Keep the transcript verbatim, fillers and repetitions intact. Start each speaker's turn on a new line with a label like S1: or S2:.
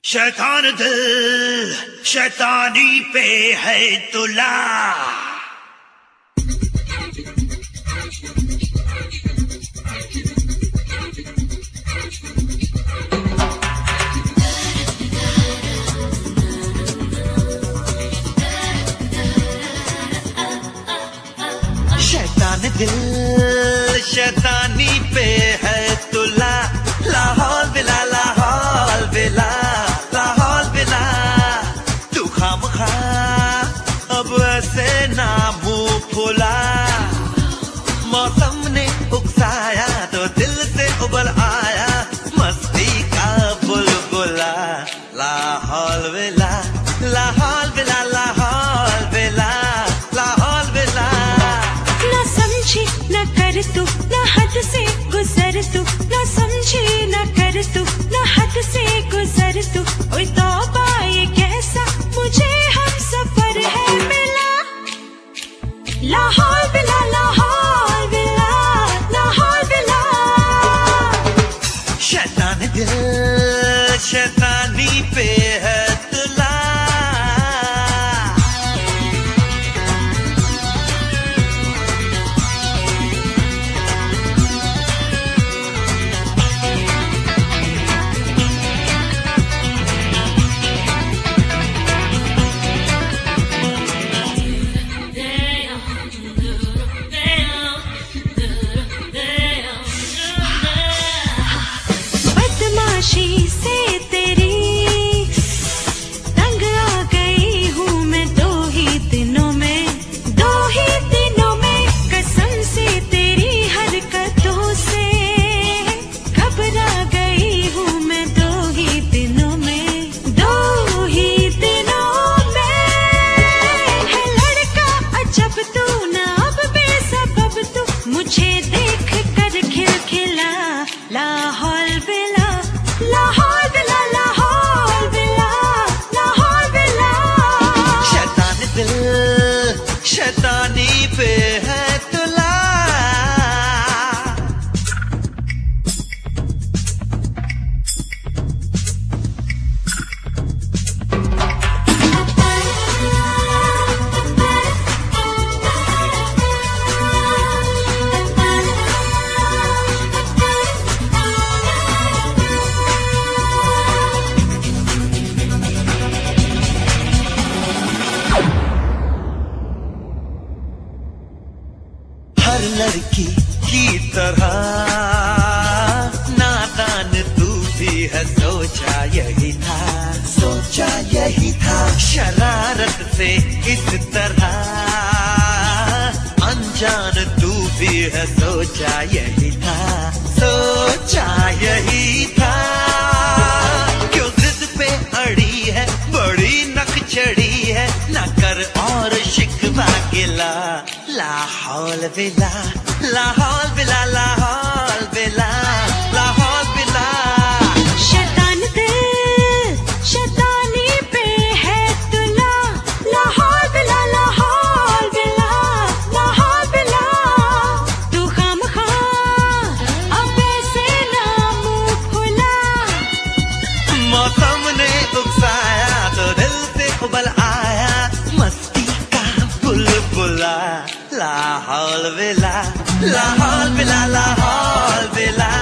S1: शैतान दिल शैतानी पे है तुला। शैतान दिल शैतानी पे है तुला। लाहौल बिला लाहौल बिला लाहौल बिला तू खामखा अब ऐसे ना मुंह फुला। मौसम ने उकसाया तो दिल से उबल आया मस्ती का बुलबुला। लाहौल बिला लाहौल बिला लाहौल बिला लाहौल बिला।
S2: ना समझी ना कर तू ना हद से गुजर तू। ना समझी ना कर तू ना हद से गुजर तू। ओए तौबा ये कैसा मुझे हम सफर है मिला। लाहौल बिला लाहौल बिला लाहौल बिला।
S1: शैतान दिल शैतानी पे है तुला।
S2: बदमाशी से तेरी तंग आ गई हूँ मैं दो ही दिनों में। दो ही दिनों में कसम से तेरी हरकतों से घबरा गई हूँ मैं दो ही दिनों में। दो ही दिनों में है लड़का अजब तू ना अब बेसबब तू मुझे देख कर खिलखिला। लाहौल बिला लाहौल बिला लाहौल बिला लाहौल बिला।
S1: शैतान दिल शैतानी पे है तुला। हर लड़की की तरह नादान तू भी है सोचा यही था सोचा यही था। शरारत से इस तरह अनजान तू भी है सोचा यही था सोचा यही था। क्यों जिद पे अड़ी है बड़ी नक चढ़ी है न कर और शिकवा गिला। लाहौल बिला लाहौल बिला लाहौल बिला लाहौल बिला।
S2: शैतान दिल शैतानी पे है तुला। लाहौल बिला लाहौल बिला लाहौल बिला तू खामखा अब ऐसे ना मुंह फुला।
S1: मौसम ने उकसाया तो दिल से उबल आया मस्ती का बुलबुला। लाहौल बिला लाहौल बिला लाहौल बिला